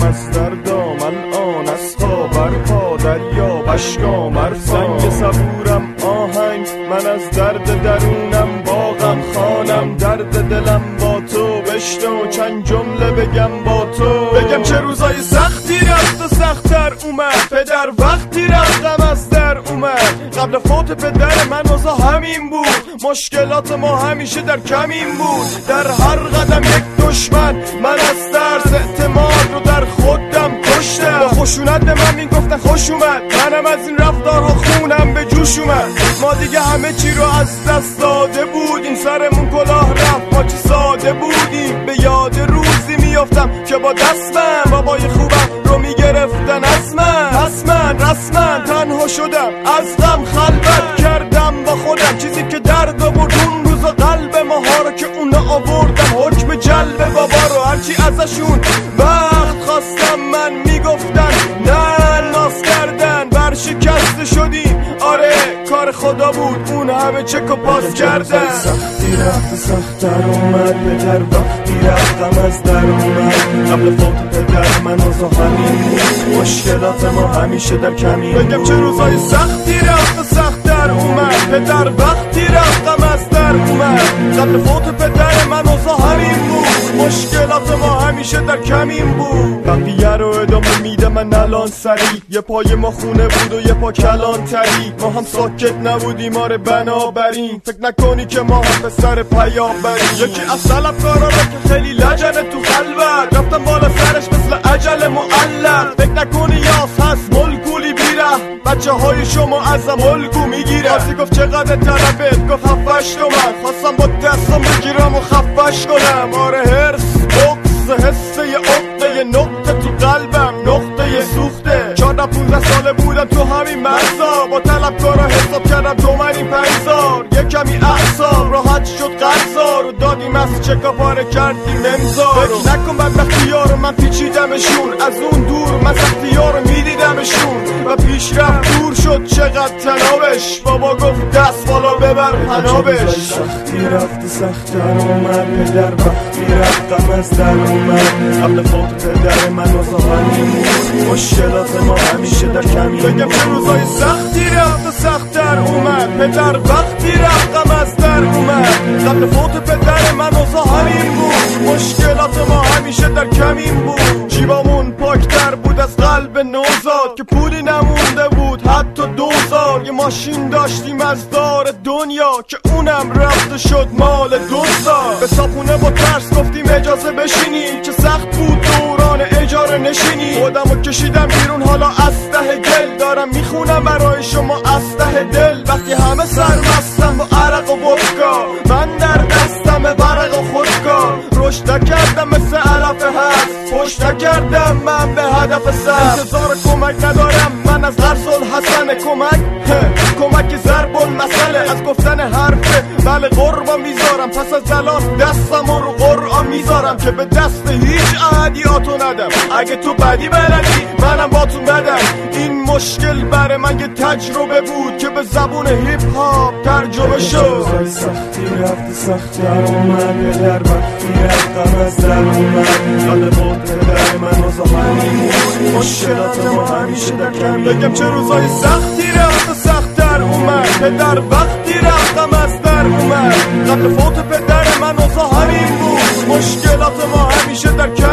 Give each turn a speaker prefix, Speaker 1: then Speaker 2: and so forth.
Speaker 1: رفتم از دردام الان از خواب برپا دریا بشکام سنگ صبورم آهنگ من از درد درونم باغم خانم درد دلم با تو بشنو چند جمله بگم با تو بگم چه روزای سختی رفت و سخت‌تر اومد پدر وقتی رفتم از در اومد قبل فوت پدر من اوضاع همین بود مشکلات ما همیشه در کمین بود در هر قدم یک دشمن من از ترس اعتماد رو در خودم کشتم با خشونت به من میگفتن خوش اومد منم از این رفتارها خونم به جوش اومد ما دیگه همه چی رو از دست داده بودیم سرمون کلاه رفت ما چی ساده بودیم به یاد روزی میافتم که با دستم بابای خوبم رو میگرفتن از من پس من رسما تنها شدم از غم خلوت کردم با خودم چیزی که درد آورد اون روزا قلب ماها رو که اونا آوردم حکم جلب بابا رو هرچی ازشون وقت خواستم من میگفتن نه ناز کردن برشکسته شدیم آره کار خدا بود اون همه چک و پاس کردن سختی رفت سخت‌تر اومد پدر وقتی رفتم از در اومد قبل فوت پدر من اوضاع همین بود مشکلات ما همیشه در کمین بگم چه روزای سختی رفت و سخت‌تر اومد پدر وقتی رفتم از در اومد قبل فوت پدر من اوضاع همین بود مشکلات ما همیشه در کمین بود بقیه رو ادامه میده من الان سریع یه پای ما خونه بود و یه پا کلان تری ما هم ساکت نبودیم آره بنابراین فکر نکنی که ما هم پسر پیامبریم یکی از طلبکارا رو که خیلی لجنه تو خلوت رفتم بالا سرش مثل عجل معلق فکر نکنی یاس هست ملکولی بیره بچه های شما ازم الگو میگیره آسی گفت چقدر طلبت گفت 7-8 تومن خواستم با دستم بگیرم و خفش کنم آره هرس بغض حسه عقده نقطه تو قلبم نقطه سوخته 14-15 ساله بودم تو همین مرزا با طلبکارا حساب کردم تومنی 5000 یه کمی اعصاب راحت شد قرضا رو دادیم از چکا پاره کردیم امضا فکر نکن بدبختی ها رو من پیچیدمشون از اون دور من سختی ها رو میدیدمشون و پیش رفت دور شد چقدر تنابش بابا گفت دست بالا ببر پنابش سختی رفت سخت‌تر اومد پدر وقتی رفتم از در اومد قبل فوت پدر من اوضاع همین بود مشکلات ما همیشه در کمین بگم چه روزای سختی رفت و سخت‌تر اومد پدر وقتی رفتم از در اومد قبل فوت پدر من اوضاع همین بود مشکلات ما همیشه در کمین بود جیبامون پاکتر بود از قلب نوزاد که پولی نمونده بود حتی 2000 یه ماشین داشتیم از دار دنیا که اونم رفته شد مال دوستا به صاحبونه با ترس گفتیم اجازه بشینیم که سخت بود دوران اجاره نشینی خودمو کشیدم بیرون حالا از ته گل دارم میخونم برای شما از ته دل وقتی همه سرمستم با عرق و ودکا من در دستم ورق و خودکار رشد نکردم مثل علف هست پشت نکردم من به هدف سر انتظار کمک ندارم من از غرض الحسن کمک ضرب المثل از گفتن حرفه بله قربان میذارم پس از الان دستم رو قرآن میذارم که به دست هیچ عادیاتو ندم اگه تو بدی بلدی منم با تو بدم این مشکل برای من یه تجربه بود که به زبون هیپ هاپ ترجمه شد سختی رفت سخت‌تر اومد پدر وقتی رفتم از در اومد قبل فوت پدر من اوضاع همین بود مشکلات ما همیشه در کمین بگم چه روزای سختی رفت و سخت‌تر اومد پدر وقتی رفتم از در اومد قبل فوت پدر من اوضاع همین بود مشکلات ما همیشه در کمین